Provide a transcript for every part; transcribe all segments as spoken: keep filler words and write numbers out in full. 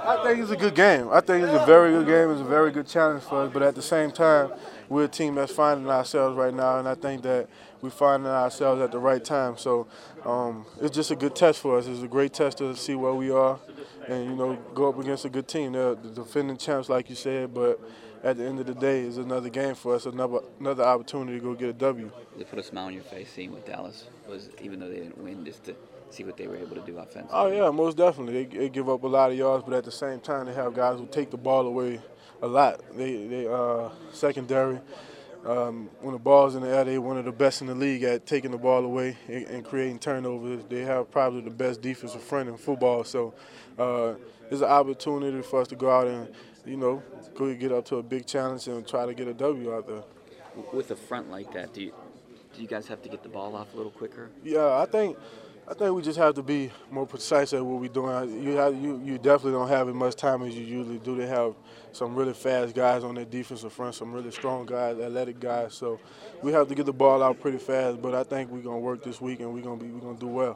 I think it's a good game. I think it's a very good game. It's a very good challenge for us. But at the same time, we're a team that's finding ourselves right now, and I think that we're finding ourselves at the right time. So um, it's just a good test for us. It's a great test to see where we are, and you know, go up against a good team. They're the defending champs, like you said, but at the end of the day, it's another game for us, another another opportunity to go get a W. They put a smile on your face seeing what Dallas was, even though they didn't win, just to see what they were able to do offensively. Oh, yeah, most definitely. They, they give up a lot of yards, but at the same time, they have guys who take the ball away a lot. They, they uh, secondary, um, when the ball's in the air, they're one of the best in the league at taking the ball away and, and creating turnovers. They have probably the best defensive front in football. So uh, it's an opportunity for us to go out and, you know, go get up to a big challenge and try to get a W out there. With a front like that, do you, do you guys have to get the ball off a little quicker? Yeah, I think – I think we just have to be more precise at what we're doing. You, have, you you definitely don't have as much time as you usually do. They have some really fast guys on their defensive front, some really strong guys, athletic guys. So we have to get the ball out pretty fast. But I think we're gonna work this week and we're gonna be we're gonna do well.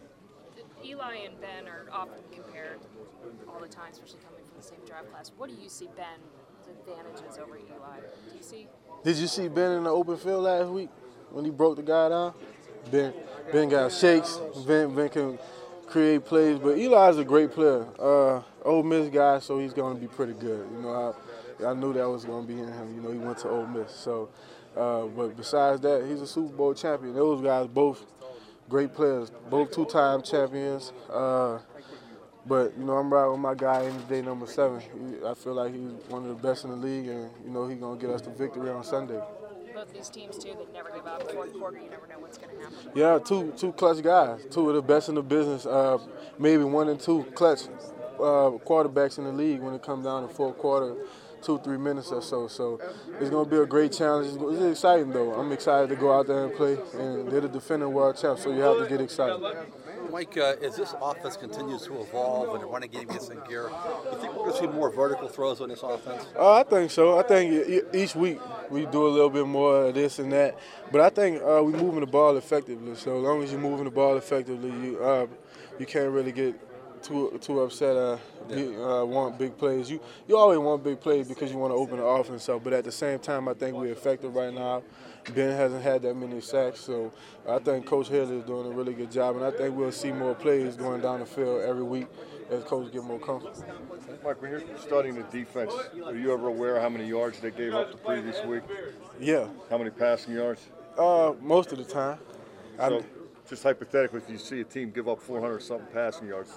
Eli and Ben are often compared all the time, especially coming from the same draft class. What do you see Ben's advantages over Eli? Do you see? Did you see Ben in the open field last week when he broke the guy down? Ben, Ben got shakes. Ben, Ben can create plays, but Eli's a great player. Uh, Ole Miss guy, so he's going to be pretty good. You know, I, I knew that was going to be in him. You know, he went to Ole Miss. So, uh, but besides that, he's a Super Bowl champion. Those guys both great players, both two-time champions. Uh, but you know, I'm riding with my guy in day number seven. He, I feel like he's one of the best in the league, and you know, he's going to get us the victory on Sunday. Both these teams too, they never give up. Fourth quarter, you never know what's going to happen. Yeah, two two clutch guys, two of the best in the business. Uh, maybe one and two clutch uh, quarterbacks in the league when it comes down to fourth quarter, two three minutes or so. So it's going to be a great challenge. It's, it's exciting though. I'm excited to go out there and play, and they're the defending world champs, so you have to get excited. Mike, uh, as this offense continues to evolve and the running game gets in gear, do you think we're going to see more vertical throws on this offense? Uh, I think so. I think each week we do a little bit more of this and that. But I think uh, we're moving the ball effectively. So as long as you're moving the ball effectively, you uh, you can't really get too too upset. Uh, be, uh, want big plays. You you always want big plays because you want to open the offense up. But at the same time, I think we're effective right now. Ben hasn't had that many sacks, so I think Coach Haley is doing a really good job, and I think we'll see more plays going down the field every week as Coach get more comfortable. Mike, when you're studying the defense, are you ever aware how many yards they gave up the previous week? Yeah. How many passing yards? Uh, most of the time. So, just hypothetically, if you see a team give up four hundred something passing yards,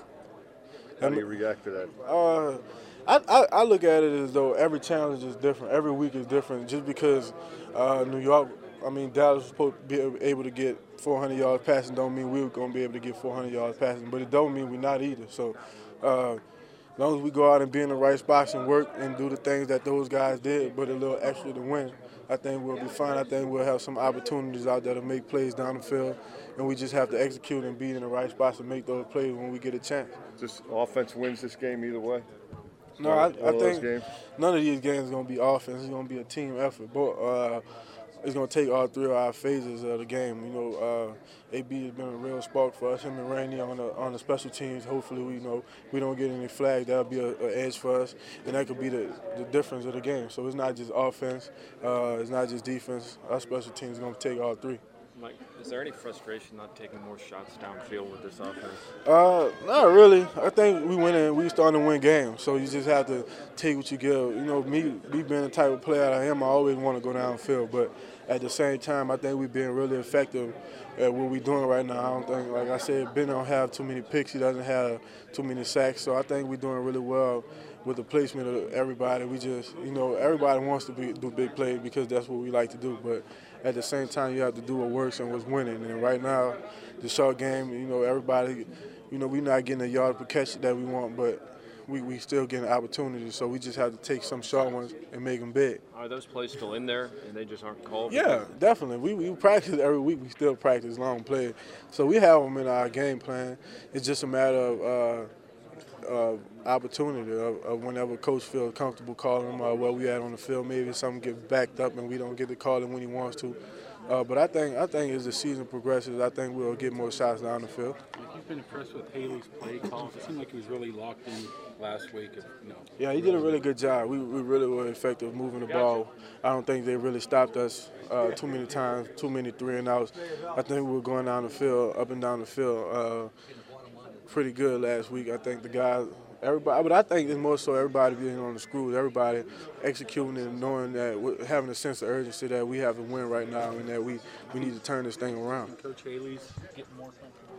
how do you react to that? Uh, I, I, I look at it as though every challenge is different. Every week is different. Just because uh, New York, I mean, Dallas was supposed to be able to get four hundred yards passing don't mean we were going to be able to get four hundred yards passing, but it don't mean we're not either. So uh, as long as we go out and be in the right spots and work and do the things that those guys did, but a little extra to win, I think we'll be fine. I think we'll have some opportunities out there to make plays down the field, and we just have to execute and be in the right spots and make those plays when we get a chance. Just offense wins this game either way? No, I, I think none of these games are going to be offense. It's going to be a team effort. But uh, it's going to take all three of our phases of the game. You know, uh, A B has been a real spark for us. Him and Randy on the on the special teams. Hopefully, we you know we don't get any flags. That'll be an edge for us, and that could be the, the difference of the game. So it's not just offense. Uh, it's not just defense. Our special teams is going to take all three. Mike, is there any frustration not taking more shots downfield with this offense? Uh, not really. I think we went in, we starting to win games, so you just have to take what you give. You know, me, me being the type of player I am, I always want to go downfield, but at the same time, I think we've been really effective at what we're doing right now. I don't think, like I said, Ben don't have too many picks. He doesn't have too many sacks, so I think we're doing really well with the placement of everybody. We just, you know, everybody wants to be, do big plays because that's what we like to do, but at the same time, you have to do what works and what's winning. And right now, the short game, you know, everybody, you know, we're not getting the yard per catch that we want, but we we still getting opportunities. So we just have to take some short ones and make them big. Are those plays still in there and they just aren't called? Yeah, definitely. We we practice every week. We still practice long plays. So we have them in our game plan. It's just a matter of uh, uh, opportunity of, of whenever coach feels comfortable calling them uh, where we at on the field. Maybe something gets backed up and we don't get to call him when he wants to. Uh, but I think I think as the season progresses, I think we'll get more shots down the field. I've been impressed with Haley's play calls. It seemed like he was really locked in last week. Of, you know, Yeah, he did a really good job. We, we really were effective moving the ball. I don't think they really stopped us uh, too many times, too many three and outs. I think we were going down the field, up and down the field, uh, pretty good last week. I think the guys, everybody, but I think it's more so everybody being on the screws, everybody executing and knowing that, having a sense of urgency that we have to win right now and that we, we need to turn this thing around. Coach Haley's getting more comfortable.